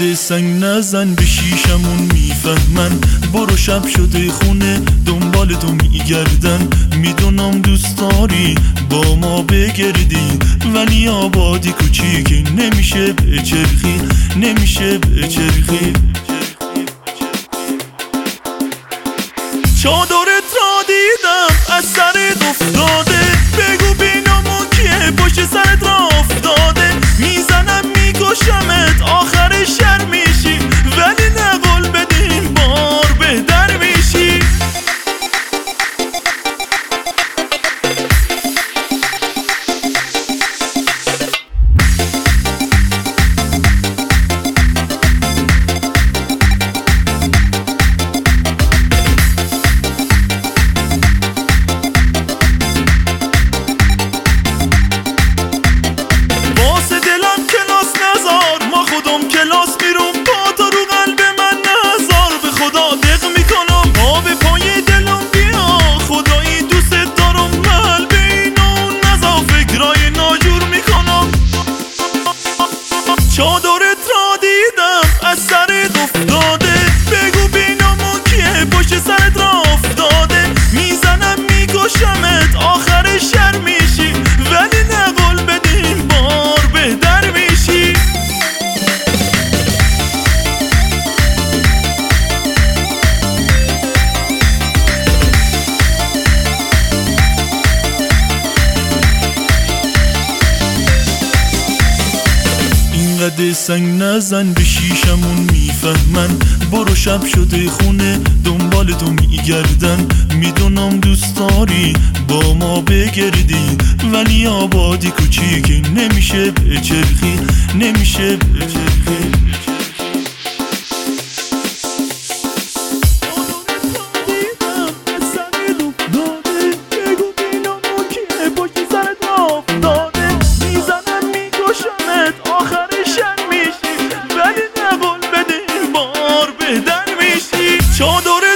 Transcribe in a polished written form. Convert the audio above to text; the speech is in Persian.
اینقدر سنگ نزن به شیشمون میفهمن. برو شب شده خونه دنبال تو میگردن. میدونم دوست داری با ما بگردی، ولی آبادی کوچیک نمیشه بچرخی، نمیشه بچرخی. چادرت را دیدم از سرت افتاده، بگو بینامون کیه پشت سرت را افتاده. میزنم میکشمت آخر شر میشی، ولی نه قول بدین بار بهتر میشی. چادرت را دیدم از سرت افتاده، بگو بینامون کیه پشت سرت را افتاده. میزنم میکشمت آخر شر میشی، ولی نه قول بدین بار بهتر میشی. اینقدر سنگ نزن به شیشمون میفهمن. برو شب شده خونه دنبال تو میگردن. میدونم دوست داری با ما بگردی، ولی آبادی کوچیک نمیشه بچرخی، نمیشه بچرخی. آخر شر میشی، ولی نه قول بدین بار بهتر میشی. چادر